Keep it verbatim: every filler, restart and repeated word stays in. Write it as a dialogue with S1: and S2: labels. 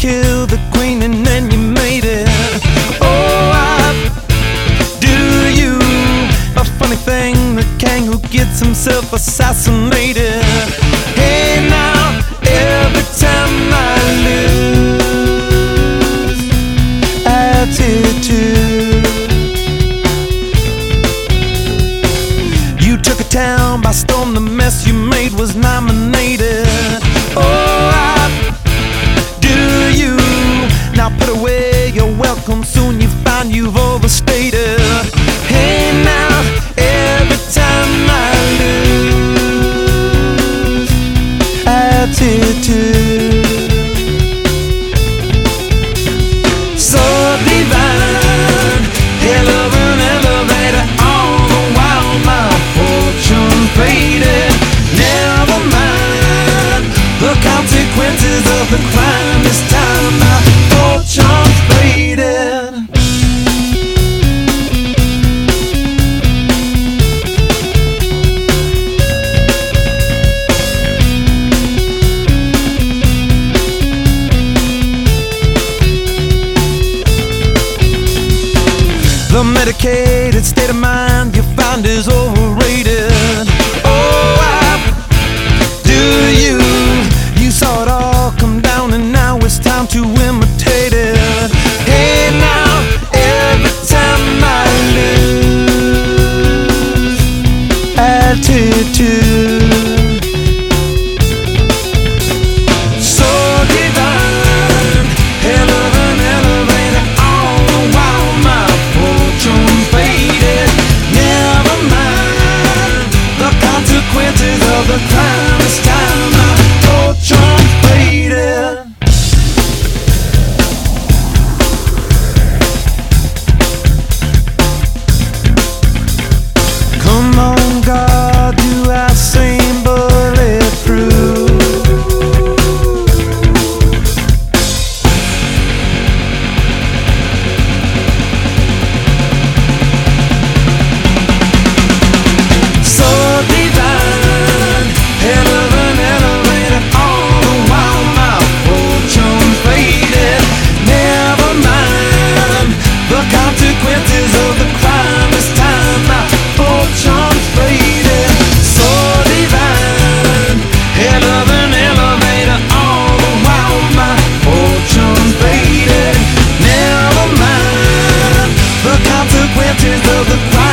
S1: killed the queen and then you made it. Oh, I do you. A funny thing, the king who gets himself assassinated. Hey now, every time I lose attitude. You took a town by storm, the mess you made was nominated. Oh, I do you. Now put away your welcome, soon you find you've overstated. Hey now, every time I lose attitude. So divine, hell of an elevator, all the while my fortune faded. Never mind the consequences of the crime, this time my fortune faded. The medicated state of mind you find is overrated. Oh, I do you. You saw it all come down and now it's time to imitate it. Hey now, every time I lose attitude. So divine, hell of an elevator, all the while my fortune faded. Never mind the consequences of the crime, this time my fortune faded. Come on, God, do I seem bulletproof? So divine, hell of an elevator, all the while my fortune faded. Never mind the consequences of the crime, this time my fortune faded. So divine, hell of an elevator, all the while my fortune faded. Never mind the consequences of the crime.